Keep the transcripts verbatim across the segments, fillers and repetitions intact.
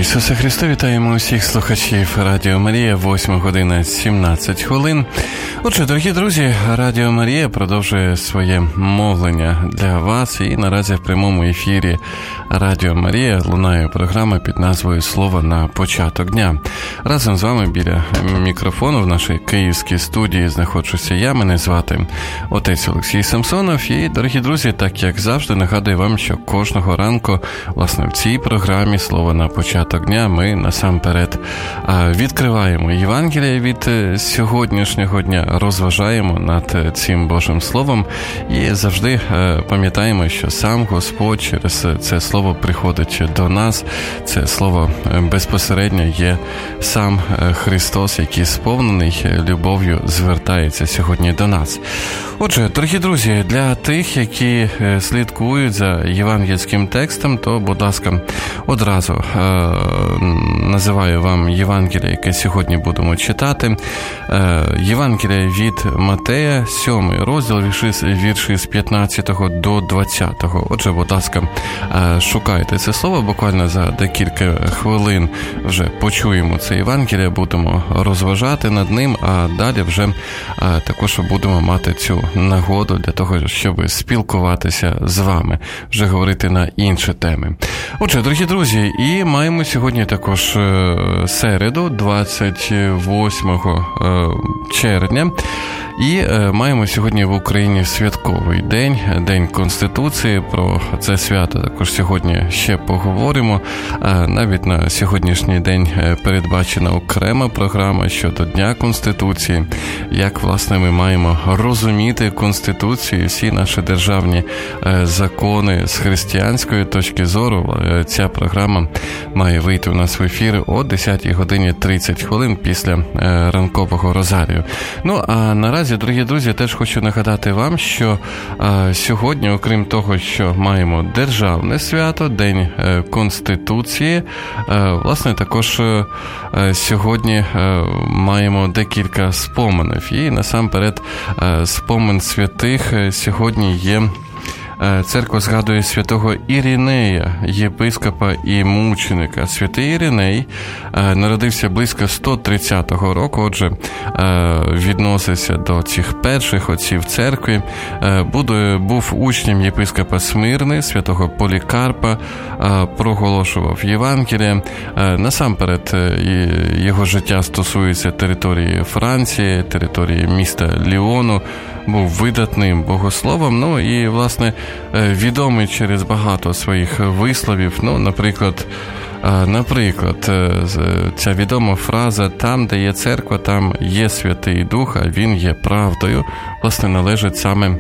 Ісусе Христе, вітаємо усіх слухачів Радіо Марія, восьма година сімнадцять хвилин. Отже, дорогі друзі, Радіо Марія продовжує своє мовлення для вас, і наразі в прямому ефірі Радіо Марія лунає програма під назвою «Слово на початок дня». Разом з вами біля мікрофону в нашій київській студії знаходжуся я, мене звати отець Олексій Самсонов. І, дорогі друзі, так як завжди, нагадую вам, що кожного ранку, власне, в цій програмі «Слово на початок дня» ми насамперед відкриваємо Євангеліє від сьогоднішнього дня, розважаємо над цим Божим Словом і завжди пам'ятаємо, що сам Господь через це Слово приходить до нас. Це Слово безпосередньо є сам Христос, який сповнений любов'ю звертається сьогодні до нас. Отже, дорогі друзі, для тих, які слідкують за євангельським текстом, то, будь ласка, одразу е, називаю вам Євангеліє, яке сьогодні будемо читати. Е, Євангеліє від Матея, сьомий розділ, вірші, вірші з п'ятнадцятого до двадцятого. Отже, будь ласка, е, шукайте це слово, буквально за декілька хвилин вже почуємо це Євангеліє, будемо розважати над ним, а далі вже е, також будемо мати цю нагоду для того, щоб спілкуватися з вами, вже говорити на інші теми. Отже, дорогі друзі, і маємо сьогодні також середу, двадцять восьмого червня, і маємо сьогодні в Україні святковий день, День Конституції. Про це свято також сьогодні ще поговоримо. Навіть на сьогоднішній день передбачена окрема програма щодо Дня Конституції, як, власне, ми маємо розуміти Конституцію, всі наші державні закони з християнської точки зору. Ця програма має вийти у нас в ефір о десятій годині тридцять хвилин після ранкового розарію. Ну, а наразі, дорогі друзі, теж хочу нагадати вам, що а, сьогодні, окрім того, що маємо державне свято, День Конституції, а, власне, також а, сьогодні а, маємо декілька споменів. І насамперед а, спомин святих сьогодні є. Церква згадує святого Іринея, єпископа і мученика. Святий Іриней народився близько сто тридцятого року, отже, відносився до цих перших отців церкви. Був учнем єпископа Смирни, святого Полікарпа, проголошував Євангеліє. Насамперед, його життя стосується території Франції, території міста Ліону. Був видатним богословом, ну і, власне, відомий через багато своїх висловів. Ну, наприклад, наприклад, ця відома фраза «Там, де є церква, там є Святий Дух, а він є правдою», власне, належить саме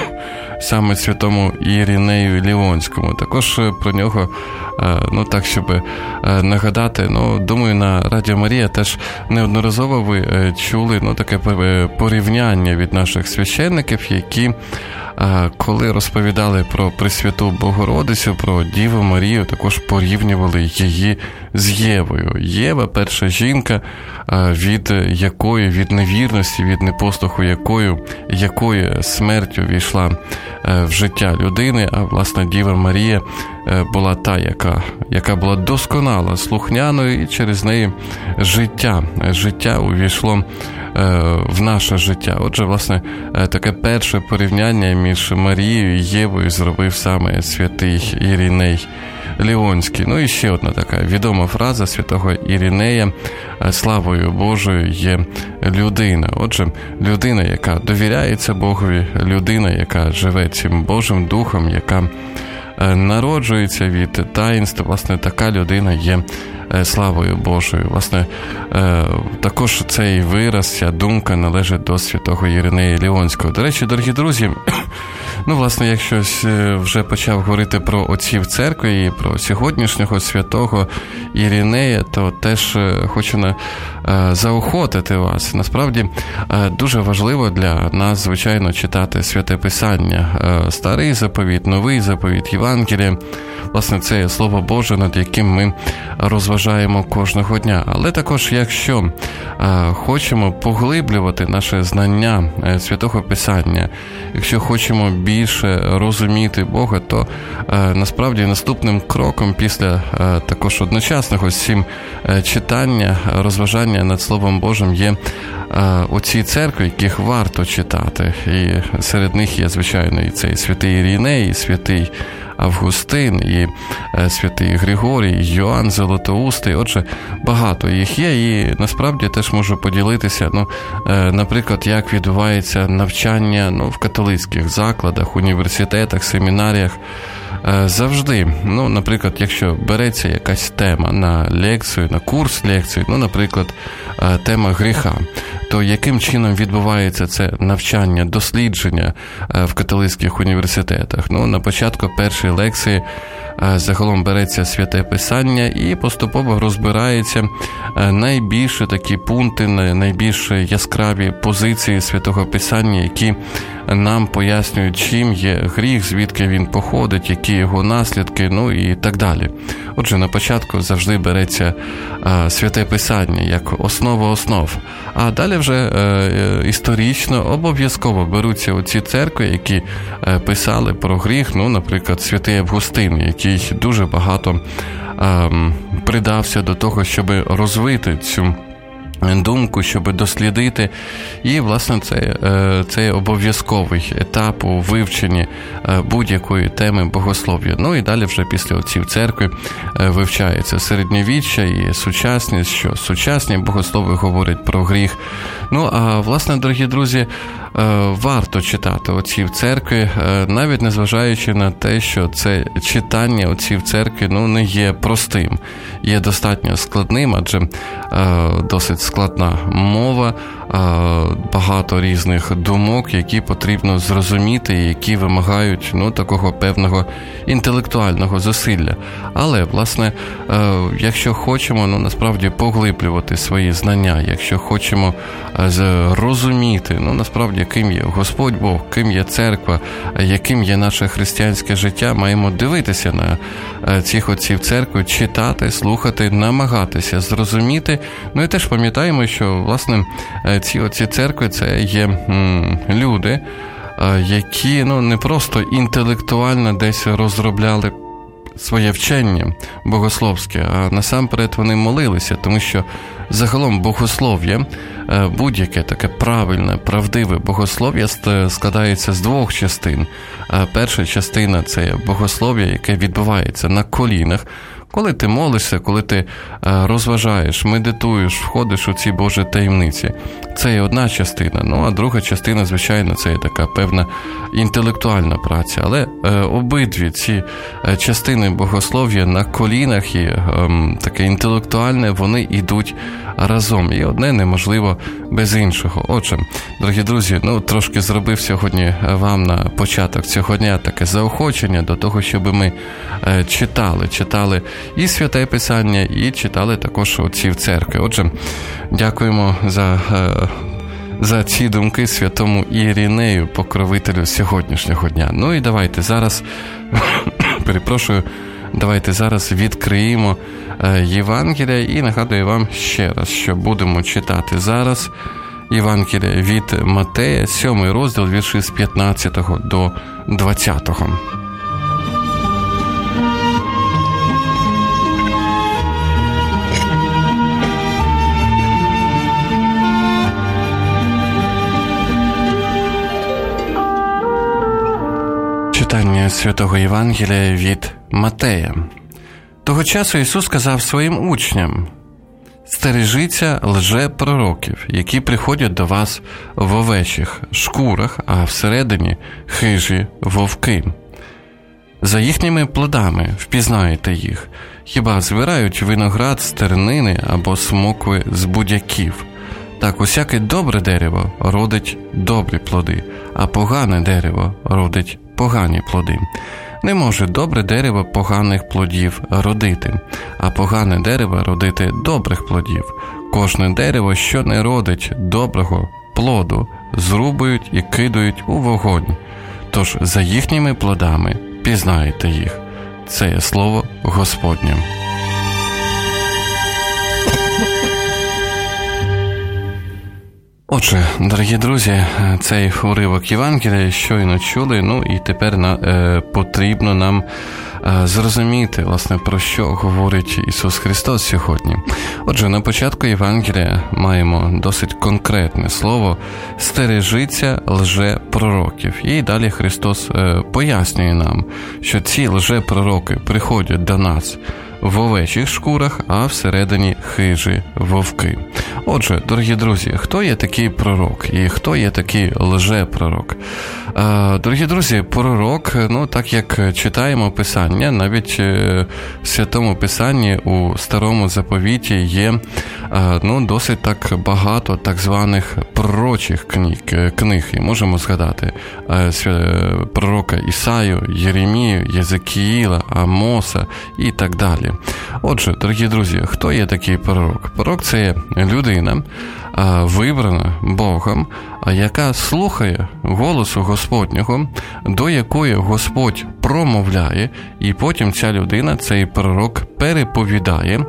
саме святому Іринею Ліонському. Також про нього, ну так, щоб нагадати, ну, думаю, на Радіо Марія теж неодноразово ви чули, ну, таке порівняння від наших священників, які, коли розповідали про Пресвяту Богородицю, про Діву Марію, також порівнювали її з Євою. Єва – перша жінка, від якої, від невірності, від непослуху якої, якої смертю війшла в життя людини, а, власне, Діва Марія була та, яка, яка була досконала, слухняною, і через неї життя, життя увійшло в наше життя. Отже, власне, таке перше порівняння між Марією і Євою зробив саме святий Іриней Ліонський. Ну і ще одна така відома фраза святого Іринея: славою Божою є людина. Отже, людина, яка довіряється Богові, людина, яка живе цим Божим Духом, яка народжується від таїнств, власне, така людина є славою Божою. Власне, також цей вираз, ця думка належить до святого Іринея Ліонського. До речі, дорогі друзі, ну, власне, якщо вже почав говорити про отців церкви і про сьогоднішнього святого Іринея, то теж хочу на, заохотити вас. Насправді, дуже важливо для нас, звичайно, читати Святе Писання. Старий заповіт, новий заповіт, Євангеліє. Власне, це є Слово Боже, над яким ми розважаємо кожного дня. Але також, якщо а, хочемо поглиблювати наше знання Святого Писання, якщо хочемо більше більше розуміти Бога, то насправді наступним кроком після також одночасного всім читання, розважання над Словом Божим є оці церкви, яких варто читати. І серед них є, звичайно, і цей святий Іриней, і святий Августин, і святий Григорій, і Йоанн Золотоустий. Отже, багато їх є, і насправді теж можу поділитися, ну, наприклад, як відбувається навчання ну, в католицьких закладах, університетах, семінаріях. Завжди, ну, наприклад, якщо береться якась тема на лекцію, на курс лекцій, ну, наприклад, тема гріха, то яким чином відбувається це навчання, дослідження в католицьких університетах? Ну, на початку першої лекції загалом береться Святе Писання і поступово розбирається найбільше такі пункти, найбільш яскраві позиції Святого Писання, які нам пояснюють, чим є гріх, звідки він походить, які його наслідки, ну і так далі. Отже, на початку завжди береться а, Святе Писання як основа основ. А далі вже е, історично обов'язково беруться оці церкви, які е, писали про гріх, ну, наприклад, Святий Августин, який дуже багато е, придався до того, щоб розвити цю думку, щоб дослідити. І, власне, це, це обов'язковий етап у вивченні будь-якої теми богослов'я. Ну і далі вже після отців церкви вивчається середньовіччя і сучасність, що сучасні богослови говорять про гріх. Ну, а, власне, дорогі друзі, варто читати отців церкви, навіть незважаючи на те, що це читання отців церкви, ну, не є простим. Є достатньо складним, адже досить складна мова, багато різних думок, які потрібно зрозуміти, які вимагають, ну, такого певного інтелектуального зусилля. Але, власне, якщо хочемо, ну, насправді поглиблювати свої знання, якщо хочемо розуміти, ну, насправді, ким є Господь Бог, ким є церква, яким є наше християнське життя, маємо дивитися на цих отців церкви, читати, слухати, намагатися зрозуміти. Ну і теж пам'ятаємо, що, власне, ці отці церкви – це є м, люди, які, ну, не просто інтелектуально десь розробляли своє вчення богословське, а насамперед вони молилися, тому що загалом богослов'я, будь-яке таке правильне, правдиве богослов'я складається з двох частин. Перша частина – це богослов'я, яке відбувається на колінах, коли ти молишся, коли ти розважаєш, медитуєш, входиш у ці Божі таємниці. Це є одна частина. Ну, а друга частина, звичайно, це є така певна інтелектуальна праця. Але е, обидві ці частини богослов'я на колінах і е, таке інтелектуальне, вони йдуть разом. І одне неможливо без іншого. Отже, дорогі друзі, ну, трошки зробив сьогодні вам на початок цього дня таке заохочення до того, щоб ми е, читали, читали і Святе Писання, і читали також отців церкви. Отже, дякуємо за, за ці думки святому Іринею, покровителю сьогоднішнього дня. Ну і давайте зараз, перепрошую, давайте зараз відкриємо Євангелія і нагадую вам ще раз, що будемо читати зараз Євангелія від Матея, сьомий розділ, вірші з п'ятнадцятого до двадцятого. Читання Святого Євангелія від Матея. Того часу Ісус сказав своїм учням: «Стережіться лжепророків, які приходять до вас в овечих шкурах, а всередині хижі вовки. За їхніми плодами впізнаєте їх. Хіба збирають виноград з тернини або смокви з будяків? Так усяке добре дерево родить добрі плоди, а погане дерево родить погані плоди. Не може добре дерево поганих плодів родити, а погане дерево родити добрих плодів. Кожне дерево, що не родить доброго плоду, зрубують і кидають у вогонь. Тож за їхніми плодами пізнаєте їх». Це є слово Господнє. Отже, дорогі друзі, цей уривок Євангелія щойно чули, ну і тепер на, е, потрібно нам е, зрозуміти, власне, про що говорить Ісус Христос сьогодні. Отже, на початку Євангелія маємо досить конкретне слово «стережіться лжепророків». І далі Христос е, пояснює нам, що ці лжепророки приходять до нас в овечих шкурах, а всередині хижі вовки. Отже, дорогі друзі, хто є такий пророк і хто є такий лжепророк? Дорогі друзі, пророк, ну так як читаємо Писання, навіть в Святому Писанні у Старому Заповіті є ну, досить так багато так званих пророчих книг, книг. І можемо згадати пророка Ісаю, Єремію, Єзекіїла, Амоса і так далі. Отже, дорогі друзі, хто є такий пророк? Пророк – це є людина, вибрана Богом, яка слухає голосу Господнього, до якої Господь промовляє, і потім ця людина, цей пророк, переповідає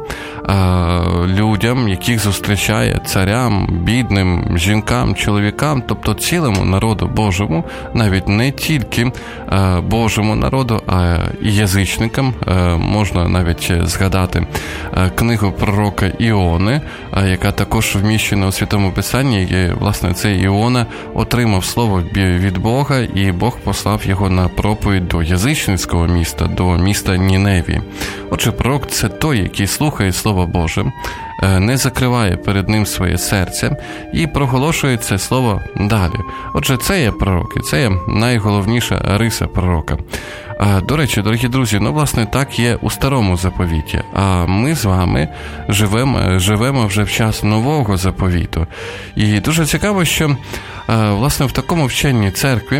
людям, яких зустрічає, царям, бідним, жінкам, чоловікам, тобто цілому народу Божому, навіть не тільки Божому народу, а і язичникам. Можна навіть згадати книгу пророка Іони, яка також вміщена у Святому Писанні, і, власне, цей Іона отримав слово від Бога, і Бог послав його на проповідь до язичницького міста, до міста Ніневії. Отже, пророк – це той, який слухає Слово Боже, не закриває перед ним своє серце і проголошує це слово далі. Отже, це є пророк, і це є найголовніша риса пророка. До речі, дорогі друзі, ну, власне, так є у Старому Заповіті, а ми з вами живемо, живемо вже в час Нового Заповіту. І дуже цікаво, що, власне, в такому вченні церкві,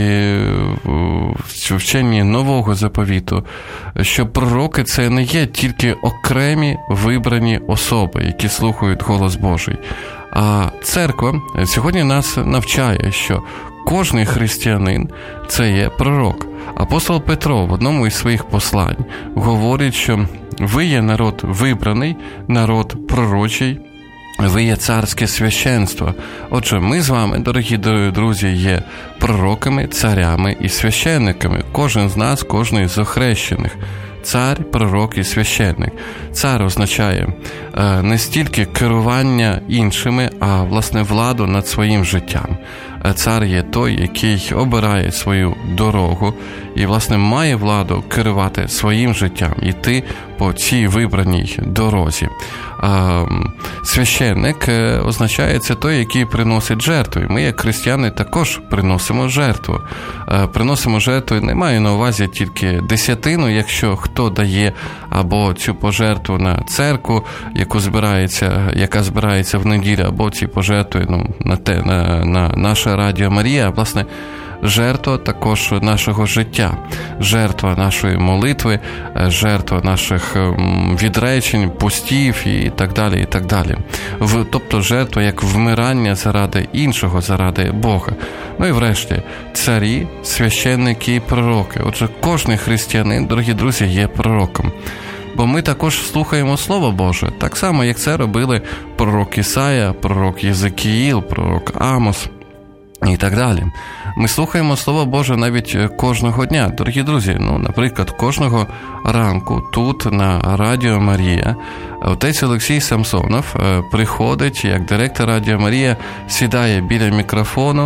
в вченні Нового Заповіту, що пророки – це не є тільки окремі вибрані особи, які слухають голос Божий. А церква сьогодні нас навчає, що кожний християнин – це є пророк. Апостол Петро в одному із своїх послань говорить, що ви є народ вибраний, народ пророчий, ви є царське священство. Отже, ми з вами, дорогі друзі, є пророками, царями і священниками. Кожен з нас, кожен з охрещених. Цар, пророк і священник. Цар означає е, не стільки керування іншими, а, власне, владу над своїм життям. Цар є той, який обирає свою дорогу і, власне, має владу керувати своїм життям, йти по цій вибраній дорозі. А священник означає, це той, який приносить жертву. І ми, як християни, також приносимо жертву. Приносимо жертву, не маю на увазі тільки десятину, якщо хто дає або цю пожертву на церкву, яку збирається, яка збирається в неділю, або ці пожертви ну, на, те, на, на наше Радіо Марія, власне, жертва також нашого життя, жертва нашої молитви, жертва наших відречень, постів і так далі, і так далі. Тобто жертва як вмирання заради іншого, заради Бога. Ну і врешті, царі, священники і пророки. Отже, кожний християнин, дорогі друзі, є пророком. Бо ми також слухаємо Слово Боже, так само, як це робили пророк Ісая, пророк Єзекіїл, пророк Амос і так далі. Ми слухаємо Слово Боже навіть кожного дня. Дорогі друзі, ну, наприклад, кожного ранку тут на Радіо Марія отець Олексій Самсонов приходить, як директор Радіо Марія, сідає біля мікрофону,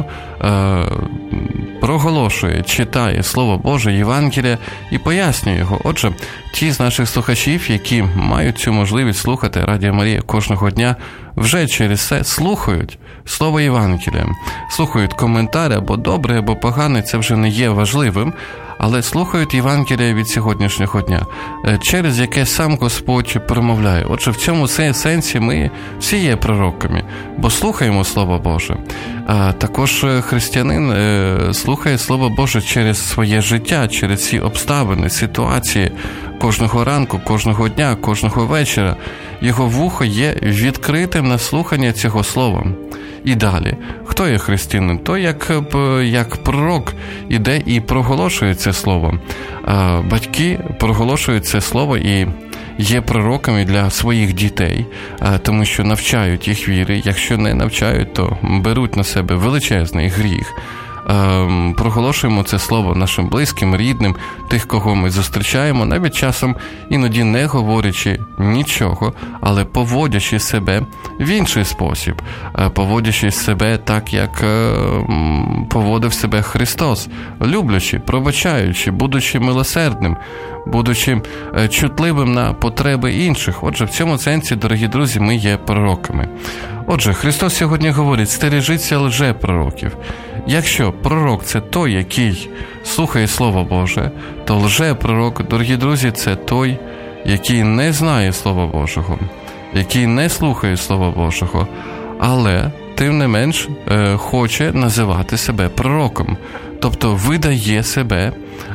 проголошує, читає Слово Боже, Євангелія і пояснює його. Отже, ті з наших слухачів, які мають цю можливість слухати Радіо Марія кожного дня, вже через це слухають Слово Євангелія, слухають коментарі, або добре, або поганий, це вже не є важливим, але слухають Євангелія від сьогоднішнього дня, через яке сам Господь промовляє. Отже, в цьому сенсі ми всі є пророками, бо слухаємо Слово Боже. А також християнин слухає Слово Боже через своє життя, через ці обставини, ситуації, кожного ранку, кожного дня, кожного вечора. Його вухо є відкритим на слухання цього слова. І далі, хто є християнин? Той, як, як пророк, іде і проголошує це слово. Батьки проголошують це слово і є пророками для своїх дітей, тому що навчають їх віри. Якщо не навчають, то беруть на себе величезний гріх. Проголошуємо це слово нашим близьким, рідним, тих, кого ми зустрічаємо, навіть часом іноді не говорячи нічого, але поводячи себе в інший спосіб, поводячи себе так, як поводив себе Христос, люблячи, пробачаючи, будучи милосердним, будучи чутливим на потреби інших. Отже, в цьому сенсі, дорогі друзі, ми є пророками. Отже, Христос сьогодні говорить: стережіться лжепророків. Якщо пророк – це той, який слухає Слово Боже, то лжепророк, дорогі друзі, це той, який не знає Слова Божого, який не слухає Слова Божого, але, тим не менш, хоче називати себе пророком. Тобто видає себе,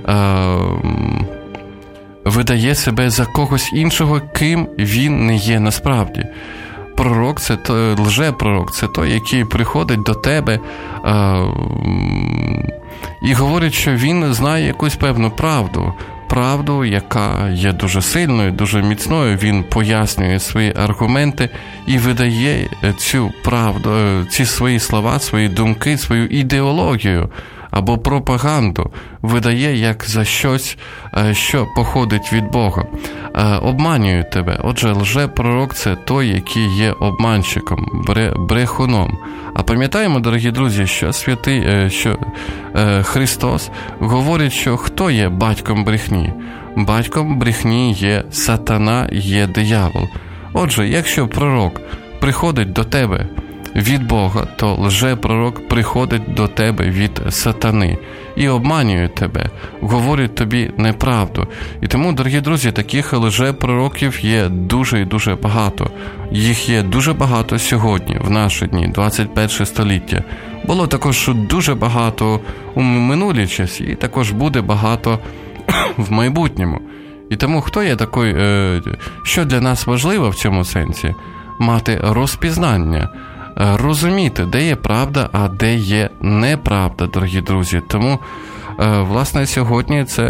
видає себе за когось іншого, ким він не є насправді. Пророк – це той, лжепророк – це той, який приходить до тебе е, і говорить, що він знає якусь певну правду. Правду, яка є дуже сильною, дуже міцною. Він пояснює свої аргументи і видає цю правду, ці свої слова, свої думки, свою ідеологію або пропаганду видає як за щось, що походить від Бога. Обманює тебе. Отже, лжепророк – це той, який є обманщиком, брехуном. А пам'ятаємо, дорогі друзі, що святий, що Христос говорить, що хто є батьком брехні? Батьком брехні є сатана, є диявол. Отже, якщо пророк приходить до тебе від Бога, то лжепророк приходить до тебе від сатани і обманює тебе, говорить тобі неправду. І тому, дорогі друзі, таких лжепророків є дуже і дуже багато. Їх є дуже багато сьогодні, в наші дні, двадцять перше століття. Було також дуже багато у минулі часи, і також буде багато в майбутньому. І тому хто є такий, що для нас важливо в цьому сенсі? Мати розпізнання, розуміти, де є правда, а де є неправда, дорогі друзі. Тому, власне, сьогодні це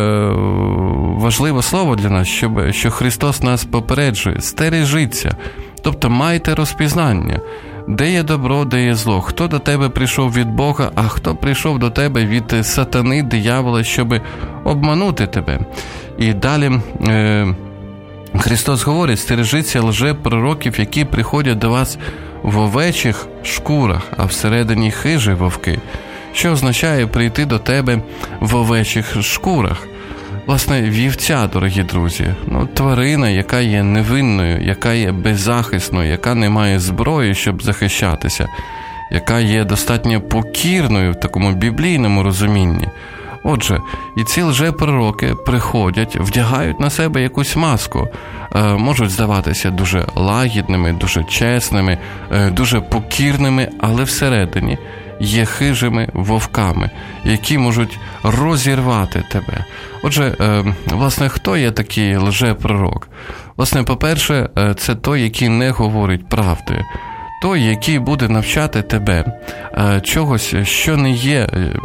важливе слово для нас, щоб, що Христос нас попереджує. Стережіться, тобто майте розпізнання. Де є добро, де є зло. Хто до тебе прийшов від Бога, а хто прийшов до тебе від сатани, диявола, щоб обманути тебе. І далі е, Христос говорить: стережіться лжепророків, які приходять до вас в овечих шкурах, а всередині хижі вовки. Що означає прийти до тебе в овечих шкурах? Власне, вівця, дорогі друзі, ну, тварина, яка є невинною, яка є беззахисною, яка не має зброї, щоб захищатися, яка є достатньо покірною в такому біблійному розумінні. Отже, і ці лжепророки приходять, вдягають на себе якусь маску, е, можуть здаватися дуже лагідними, дуже чесними, е, дуже покірними, але всередині є хижими вовками, які можуть розірвати тебе. Отже, е, власне, хто є такий лжепророк? Власне, по-перше, е, це той, який не говорить правди. Той, який буде навчати тебе е, чогось, що не є е,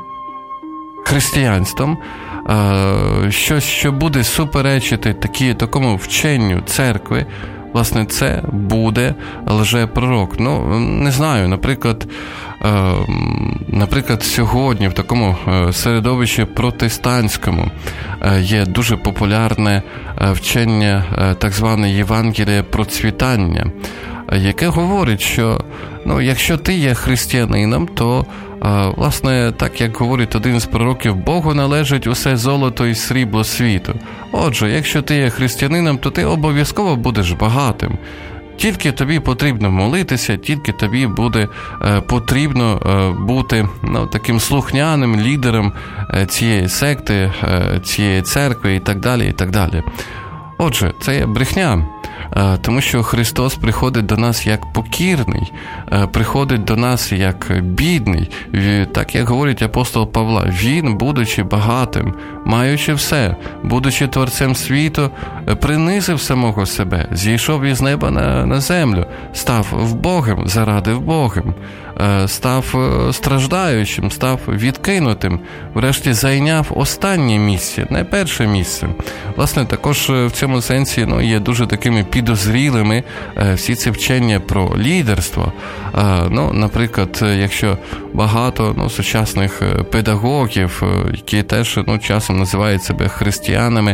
християнством, е, щось, що буде суперечити такі, такому вченню церкви. Власне, це буде лжепророк. Ну, не знаю, наприклад, е, наприклад, сьогодні в такому середовищі протестантському е, є дуже популярне е, вчення, е, так зване Євангеліє процвітання, е, яке говорить, що ну, якщо ти є християнином, то е, власне, так як говорить один з пророків, Богу належить усе золото і срібло світу. Отже, якщо ти є християнином, то ти обов'язково будеш багатим. Тільки тобі потрібно молитися, тільки тобі буде е, потрібно е, бути ну, таким слухняним лідером е, цієї секти, е, цієї церкви і так далі, і так далі. Отже, це є брехня. Тому що Христос приходить до нас як покірний, приходить до нас як бідний. Так як говорить апостол Павла, він, будучи багатим, маючи все, будучи творцем світу, принизив самого себе, зійшов із неба на, на землю, став вбогим заради вбогим, став страждаючим, став відкинутим, врешті зайняв останнє місце, не перше місце. Власне, також в цьому сенсі ну, є дуже такими підозрілими всі ці вчення про лідерство. Ну, наприклад, якщо багато ну, сучасних педагогів, які теж ну, часом називають себе християнами,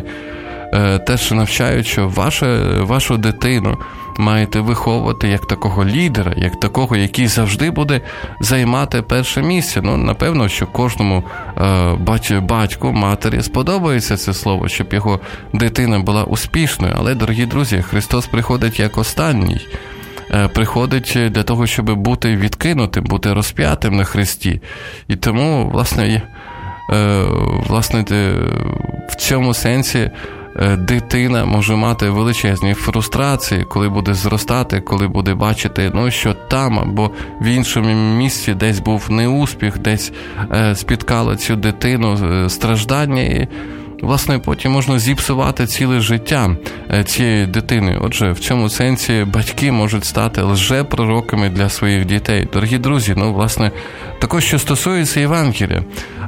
теж навчають, що ваша, вашу дитину маєте виховувати як такого лідера, як такого, який завжди буде займати перше місце. Ну, напевно, що кожному е, бать, батьку, матері сподобається це слово, щоб його дитина була успішною. Але, дорогі друзі, Христос приходить як останній. Е, приходить для того, щоб бути відкинутим, бути розп'ятим на хресті. І тому, власне, е, власне в цьому сенсі дитина може мати величезні фрустрації, коли буде зростати, коли буде бачити, ну, що там або в іншому місці десь був неуспіх, десь е, спіткало цю дитину е, страждання, і, власне, потім можна зіпсувати ціле життя е, цієї дитини. Отже, в цьому сенсі батьки можуть стати лжепророками для своїх дітей. Дорогі друзі, ну, власне, також, що стосується Євангелія,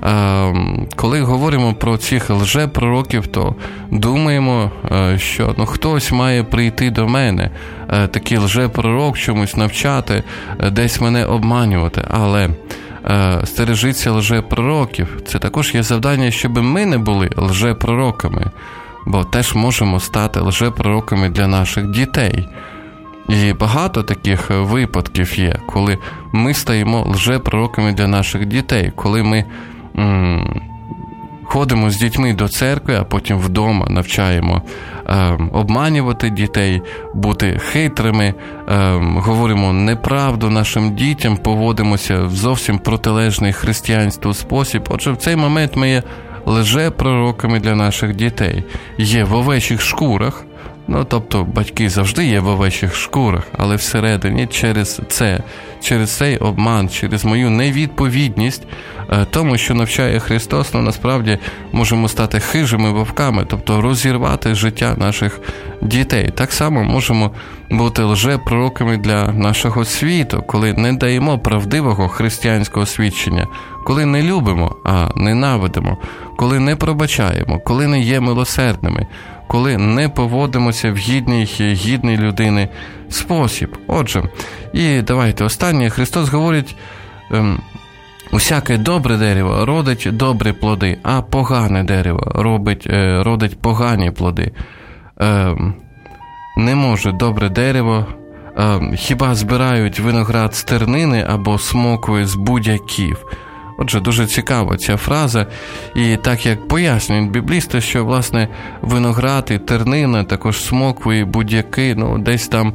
коли говоримо про цих лжепророків, то думаємо, що ну, хтось має прийти до мене, такий лжепророк, чомусь навчати, десь мене обманювати. Але стережіться лжепророків. Це також є завдання, щоб ми не були лжепророками, бо теж можемо стати лжепророками для наших дітей. І багато таких випадків є, коли ми стаємо лжепророками для наших дітей, коли ми м- ходимо з дітьми до церкви, а потім вдома навчаємо е- обманювати дітей, бути хитрими, е- говоримо неправду нашим дітям, поводимося в зовсім протилежний християнству спосіб. Отже, в цей момент ми є лжепророками для наших дітей. Є в овечих шкурах. Ну, тобто, батьки завжди є в овечих шкурах, але всередині через це, через цей обман, через мою невідповідність тому, що навчає Христос, ну, насправді, можемо стати хижими вовками, тобто розірвати життя наших дітей. Так само можемо бути лжепророками для нашого світу, коли не даємо правдивого християнського свідчення, коли не любимо, а ненавидимо, коли не пробачаємо, коли не є милосердними, коли не поводимося в гідний, гідний людини спосіб. Отже, і давайте останнє. Христос говорить, ем, усяке добре дерево родить добрі плоди, а погане дерево робить, е, родить погані плоди. Ем, не може добре дерево, ем, хіба збирають виноград з тернини або смокви з будяків. Отже, дуже цікава ця фраза, і так як пояснюють біблісти, що, власне, виноград і тернина, також смокви і будяки, ну, десь там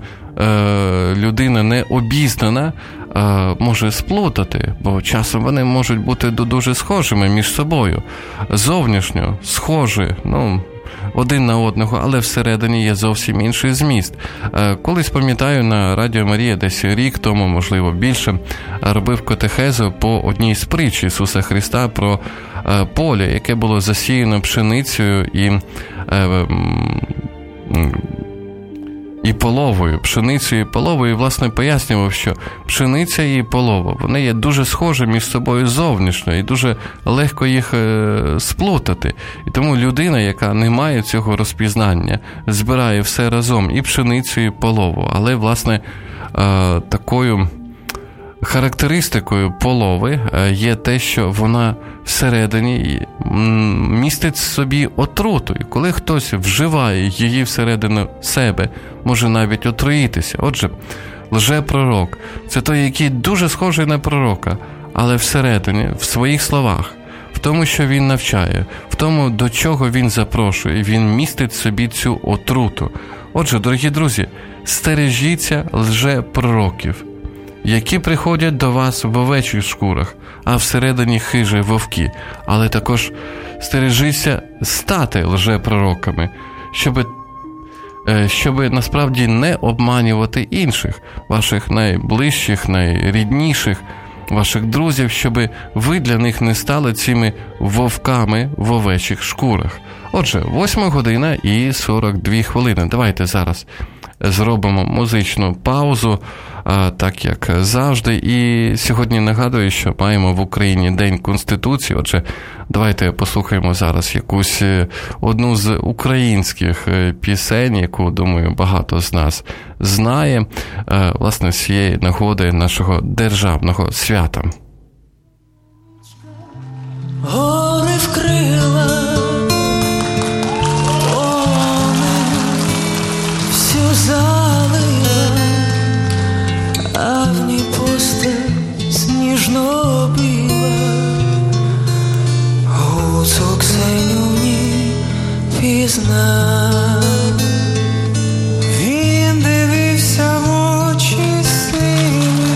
е, людина не обізнана е, може сплутати, бо часом вони можуть бути дуже схожими між собою, зовнішньо схожі, ну, один на одного, але всередині є зовсім інший зміст. Колись, пам'ятаю, на Радіо Марія десь рік тому, можливо, більше, робив катехезу по одній з притч Ісуса Христа про поле, яке було засіяно пшеницею і і половою, пшеницею і половою, і, власне, пояснював, що пшениця і полова, вони є дуже схожі між собою зовнішньо, і дуже легко їх е, сплутати. І тому людина, яка не має цього розпізнання, збирає все разом, і пшеницю, і полову. Але, власне, е, такою характеристикою полови є те, що вона всередині містить в собі отруту. І коли хтось вживає її всередину себе, може навіть отруїтися. Отже, лжепророк – це той, який дуже схожий на пророка, але всередині, в своїх словах, в тому, що він навчає, в тому, до чого він запрошує, він містить в собі цю отруту. Отже, дорогі друзі, стережіться лжепророків, які приходять до вас в овечих шкурах, а всередині хижі вовки. Але також стережіться стати лжепророками, щоб щоб насправді не обманювати інших, ваших найближчих, найрідніших, ваших друзів, щоб ви для них не стали цими вовками в овечих шкурах. Отже, восьма година і сорок дві хвилини. Давайте зараз зробимо музичну паузу, так як завжди. І сьогодні нагадую, що маємо в Україні День Конституції. Отже, давайте послухаємо зараз якусь одну з українських пісень, яку, думаю, багато з нас знає, власне, з цієї нагоди нашого державного свята. Гори вкрила залила, а в ній постель сніжно-біла, гуцул Ксеню в ній пізнав. Він дивився в очі сині,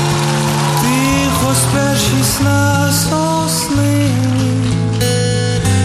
тихо спершись на соснині,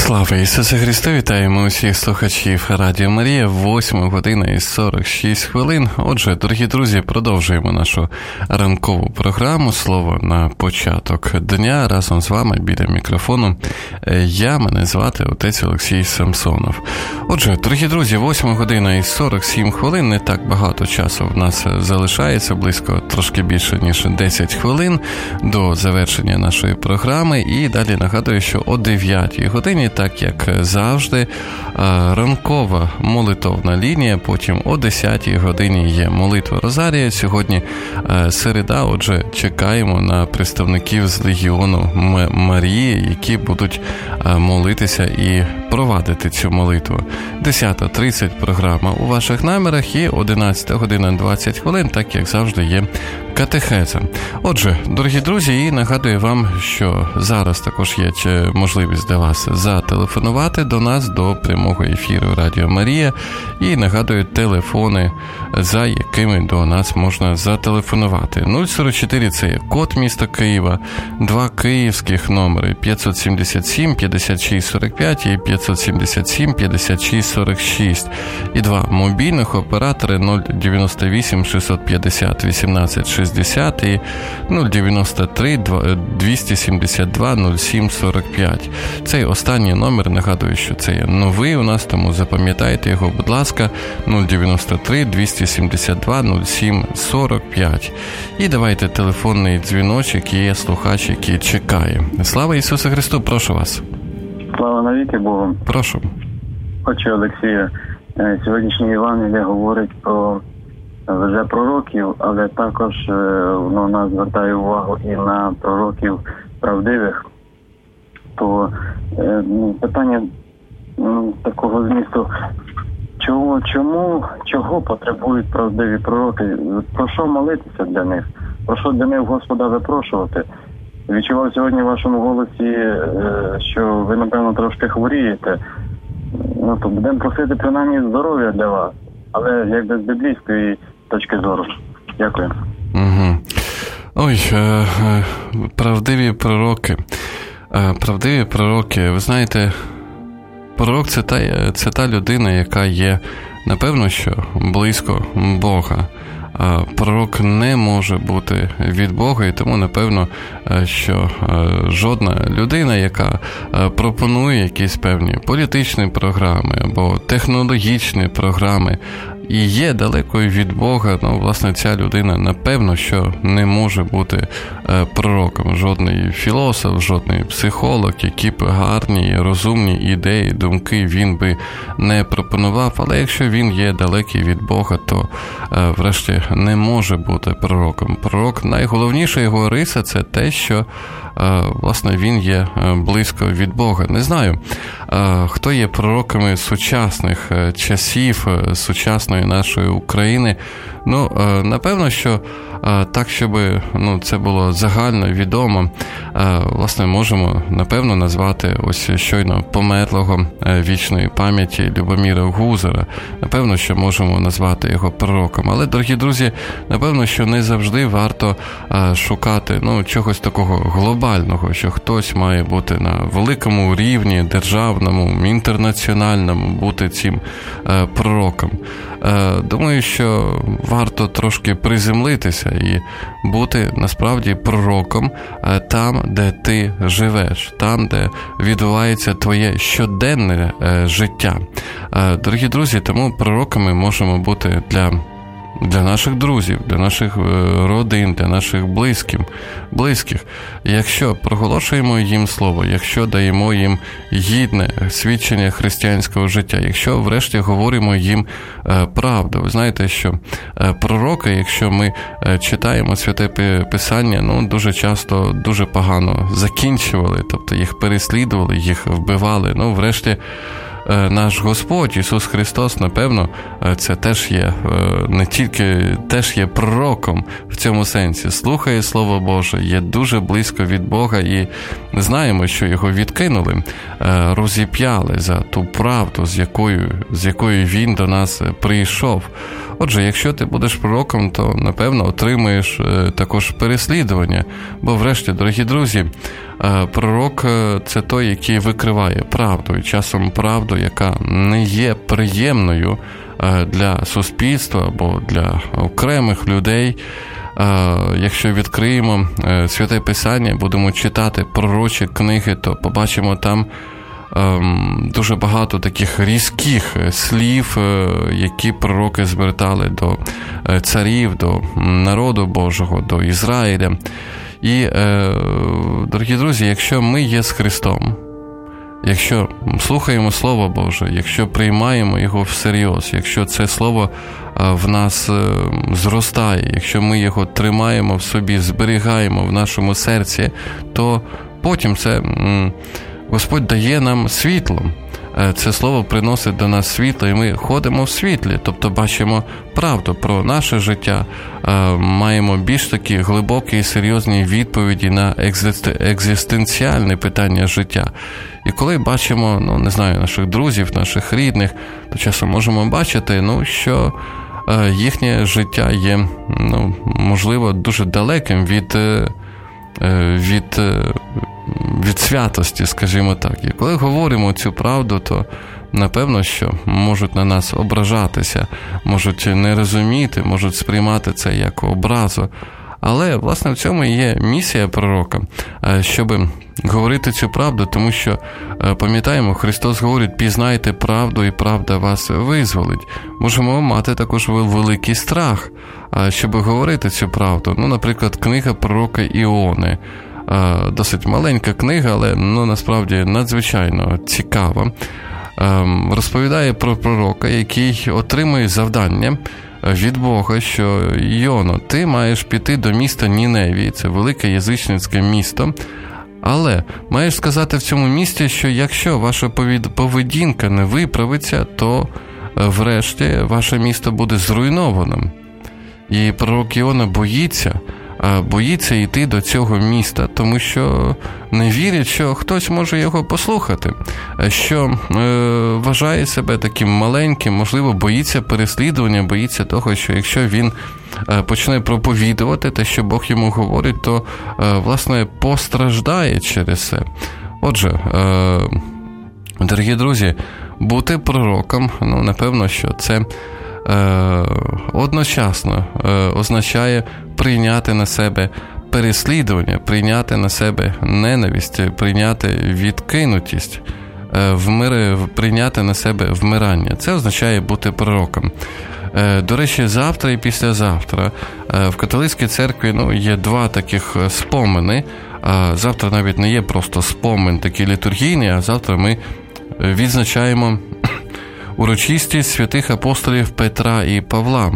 Слава Ісусу Христу! Вітаємо усіх слухачів Радіо Марія. восьма година і сорок шість хвилин. Отже, дорогі друзі, продовжуємо нашу ранкову програму «Слово на початок дня». Разом з вами біля мікрофону я, мене звати отець Олексій Самсонов. Отже, дорогі друзі, восьма година і сорок сім хвилин. Не так багато часу в нас залишається, близько трошки більше, ніж десять хвилин до завершення нашої програми. І далі нагадую, що о дев'ятій годині, так як завжди, ранкова молитовна лінія, потім о десятій годині є молитва Розарія. Сьогодні середа, отже, чекаємо на представників з Легіону Марії, які будуть молитися і провадити цю молитву. десята тридцять програма у ваших намірах і одинадцята година двадцять хвилин, так як завжди є катехеза. Отже, дорогі друзі, і нагадую вам, що зараз також є можливість для вас зателефонувати до нас, до прямого ефіру Радіо Марія. І нагадую телефони, за якими до нас можна зателефонувати. нуль сорок чотири – це є код міста Києва, два київських номери п'ятсот сімдесят сім п'ятдесят шість сорок п'ять і п'ятсот сімдесят сім п'ятдесят шість сорок шість. І два мобільних оператори нуль дев'яносто вісім шістсот п'ятдесят вісімнадцять шістдесят і нуль дев'яносто три двісті сімдесят два нуль сім сорок п'ять. Цей останній номер, нагадую, що це є новий у нас, тому запам'ятайте його, будь ласка, нуль дев'яносто три двісті сімдесят два нуль сім сорок п'ять. І давайте телефонний дзвіночок, є слухач, який чекає. Слава Ісусу Христу, прошу вас. Слава навіки Богу. Прошу. Отче Олексію, сьогоднішнє Євангеліє говорить про вже пророків, але також воно нас звертає увагу і на пророків правдивих. То ну, питання ну, такого змісту, чого, чому, чого потребують правдиві пророки? Про що молитися для них? Про що для них Господа випрошувати? Відчував сьогодні в вашому голосі, що ви, напевно, трошки хворієте. Ну, то будемо просити принаймні здоров'я для вас, але якби з біблійської точки зору. Дякую. Угу. Ой, е, е, правдиві пророки. Е, правдиві пророки, ви знаєте, пророк це та, це та людина, яка є, напевно, що близько Бога. Пророк не може бути від Бога, і тому, напевно, що жодна людина, яка пропонує якісь певні політичні програми або технологічні програми, і є далекою від Бога, ну, власне, ця людина, напевно, що не може бути пророком. Жодний філософ, жодний психолог, які б гарні, розумні ідеї, думки він би не пропонував. Але якщо він є далекий від Бога, то, врешті, не може бути пророком. Пророк, найголовніша його риса – це те, що, власне, він є близько від Бога. Не знаю, хто є пророками сучасних часів, сучасної нашої України. Ну, напевно, що так, щоб ну, це було загально відомо, власне, можемо, напевно, назвати ось щойно померлого вічної пам'яті Любоміра Гузара. Напевно, що можемо назвати його пророком. Але, дорогі друзі, напевно, що не завжди варто шукати ну, чогось такого глобального, що хтось має бути на великому рівні, державному, інтернаціональному, бути цим пророком. Думаю, що варто трошки приземлитися і бути насправді пророком там, де ти живеш, там, де відбувається твоє щоденне життя. Дорогі друзі, тому пророками можемо бути для для наших друзів, для наших родин, для наших близьких, близьких. Якщо проголошуємо їм слово, якщо даємо їм гідне свідчення християнського життя, якщо врешті говоримо їм правду. Ви знаєте, що пророки, якщо ми читаємо Святе Писання, ну, дуже часто дуже погано закінчували, тобто їх переслідували, їх вбивали. Ну, врешті, наш Господь Ісус Христос, напевно, це теж є не тільки, теж є пророком в цьому сенсі. Слухає Слово Боже, є дуже близько від Бога, і знаємо, що його відкинули, розіп'яли за ту правду, з якою, з якою він до нас прийшов. Отже, якщо ти будеш пророком, то, напевно, отримуєш також переслідування. Бо, врешті, дорогі друзі, пророк – це той, який викриває правду. І часом правду, яка не є приємною для суспільства або для окремих людей. Якщо відкриємо Святе Писання, будемо читати пророчі книги, то побачимо там дуже багато таких різких слів, які пророки звертали до царів, до народу Божого, до Ізраїля. І, дорогі друзі, якщо ми є з Христом, якщо слухаємо Слово Боже, якщо приймаємо його всерйоз, якщо це Слово в нас зростає, якщо ми його тримаємо в собі, зберігаємо в нашому серці, то потім це Господь дає нам світло. Це слово приносить до нас світло, і ми ходимо в світлі, тобто бачимо правду про наше життя, маємо більш такі глибокі і серйозні відповіді на екзистенціальне питання життя. І коли бачимо, ну, не знаю, наших друзів, наших рідних, то часом можемо бачити, ну, що їхнє життя є, ну, можливо, дуже далеким від, від від святості, скажімо так. І коли говоримо цю правду, то напевно, що можуть на нас ображатися, можуть не розуміти, можуть сприймати це як образу. Але, власне, в цьому і є місія пророка, щоб говорити цю правду, тому що, пам'ятаємо, Христос говорить: пізнайте правду, і правда вас визволить. Можемо мати також великий страх, щоб говорити цю правду. Ну, наприклад, книга пророка Іони. Досить маленька книга, але, ну, насправді надзвичайно цікава. Розповідає про пророка, який отримує завдання від Бога, що: Іоно, ти маєш піти до міста Ніневії, це велике язичницьке місто, але маєш сказати в цьому місті, що якщо ваша поведінка не виправиться, то врешті ваше місто буде зруйновано. І пророк Іона боїться, боїться йти до цього міста, тому що не вірить, що хтось може його послухати, що е, вважає себе таким маленьким, можливо, боїться переслідування, боїться того, що якщо він е, почне проповідувати те, що Бог йому говорить, то, е, власне, постраждає через це. Отже, е, дорогі друзі, бути пророком, ну, напевно, що це Е, одночасно е, означає прийняти на себе переслідування, прийняти на себе ненависть, прийняти відкинутість, е, вмир, прийняти на себе вмирання. Це означає бути пророком. Е, до речі, завтра і післязавтра е, в католицькій церкві, ну, є два таких спомини. А завтра навіть не є просто спомин такий літургійний, а завтра ми відзначаємо урочистість святих апостолів Петра і Павла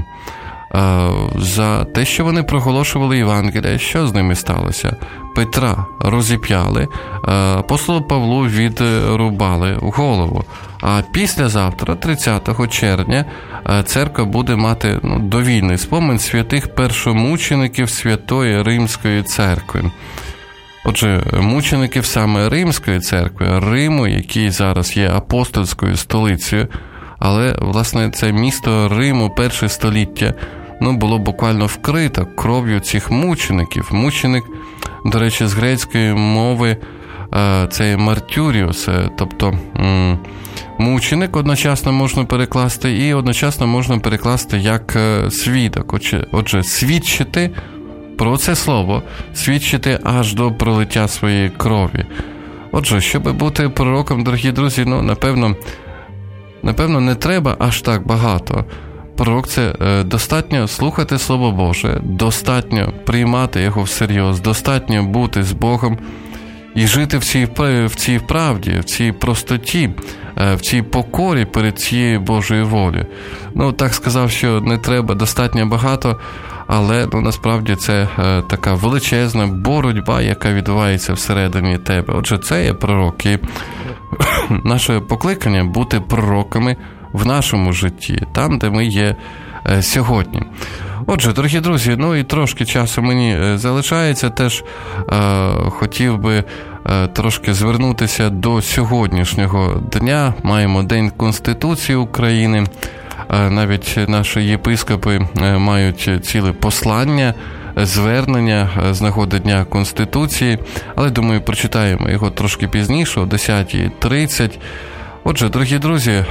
за те, що вони проголошували Євангелія. Що з ними сталося? Петра розіп'яли, апостолу Павлу відрубали голову. А післязавтра, тридцятого червня, церква буде мати, ну, довільний спомин святих першомучеників Святої Римської церкви. Отже, мучеників саме Римської церкви, Риму, який зараз є апостольською столицею, але, власне, це місто Риму, перше століття, ну, було буквально вкрито кров'ю цих мучеників. Мученик, до речі, з грецької мови це мартюріус, тобто мученик одночасно можна перекласти і одночасно можна перекласти як свідок. Отже, отже свідчити про це слово, свідчити аж до пролиття своєї крові. Отже, щоб бути пророком, дорогі друзі, ну, напевно, напевно, не треба аж так багато. Пророк – це е, достатньо слухати Слово Боже, достатньо приймати його всерйоз, достатньо бути з Богом і жити в цій, в цій правді, в цій простоті, е, в цій покорі перед цією Божою волею. Ну, так сказав, що не треба достатньо багато, але, ну, насправді це е, така величезна боротьба, яка відбувається всередині тебе. Отже, це є пророк. І наше покликання бути пророками в нашому житті, там, де ми є е, сьогодні. Отже, дорогі друзі, ну і трошки часу мені залишається, теж е, хотів би е, трошки звернутися до сьогоднішнього дня. Маємо День Конституції України. навіть наші єпископи мають ціле послання, звернення з нагоди Дня Конституції, але, думаю, прочитаємо його трошки пізніше, о десята тридцять. Отже, дорогі друзі,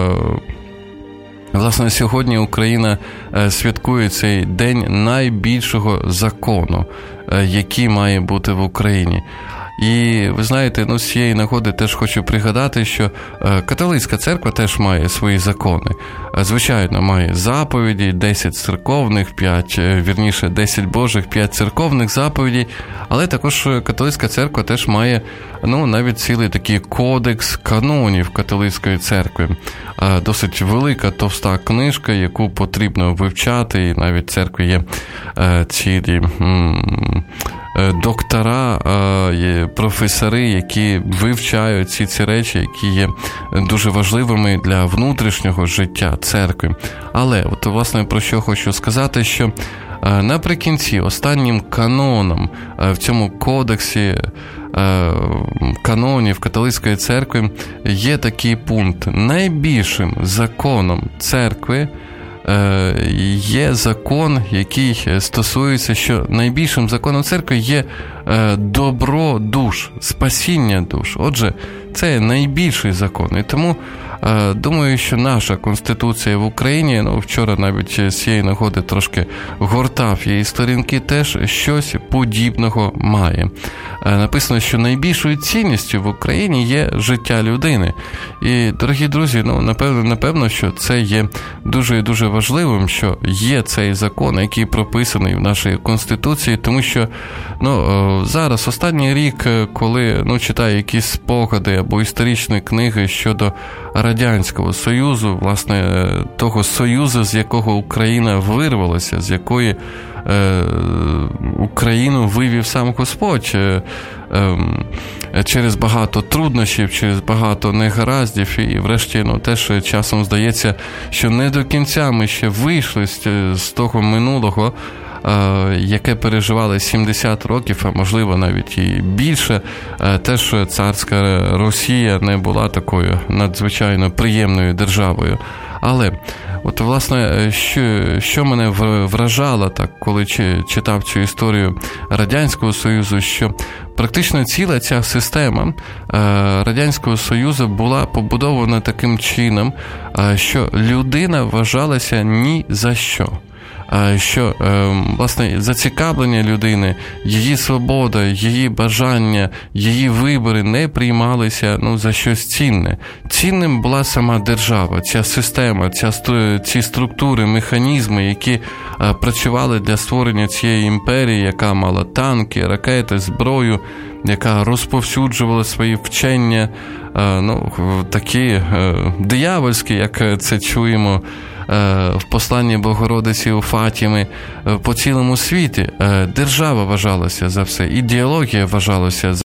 власне, сьогодні Україна святкує цей день найбільшого закону, який має бути в Україні. І, ви знаєте, ну, з цієї нагоди теж хочу пригадати, що католицька церква теж має свої закони. Звичайно, має заповіді, десять церковних, п'ять, вірніше, десять божих, п'ять церковних заповідей, але також католицька церква теж має, ну, навіть цілий такий кодекс канонів католицької церкви. Досить велика, товста книжка, яку потрібно вивчати, і навіть в церкві є цілі доктора, професори, які вивчають ці ці речі, які є дуже важливими для внутрішнього життя церкви. Але, от, власне, про що хочу сказати, що наприкінці, останнім каноном в цьому кодексі канонів католицької церкви є такий пункт. Найбільшим законом церкви є закон, який стосується, що найбільшим законом церкви є добро душ, спасіння душ. Отже, це найбільший закон. І тому думаю, що наша Конституція в Україні, ну, вчора навіть з цієї нагоди трошки гортав її сторінки, теж щось подібного має. Написано, що найбільшою цінністю в Україні є життя людини. І, дорогі друзі, ну, напевно, напевно, що це є дуже і дуже важливим, що є цей закон, який прописаний в нашій Конституції, тому що, ну, зараз, останній рік, коли, ну, читаю якісь спогади або історичні книги щодо Радянського Союзу, власне, того Союзу, з якого Україна вирвалася, з якої е, Україну вивів сам Господь е, е, через багато труднощів, через багато негараздів, і врешті, ну, теж часом здається, що не до кінця ми ще вийшли з, з того минулого, яке переживали сімдесят років, а можливо навіть і більше. Теж царська Росія не була такою надзвичайно приємною державою. Але, от, власне, що, що мене вражало, так, коли читав цю історію Радянського Союзу, що практично ціла ця система Радянського Союзу була побудована таким чином, що людина вважалася ні за що. Що, власне, зацікавлення людини, її свобода, її бажання, її вибори не приймалися, ну, за щось цінне. Цінним була сама держава, ця система, ця, ці структури, механізми, які працювали для створення цієї імперії, яка мала танки, ракети, зброю, яка розповсюджувала свої вчення, ну, такі диявольські, як це чуємо в посланні Богородиці у Фатіми, по цілому світі. Держава вважалася за все, ідеологія вважалася за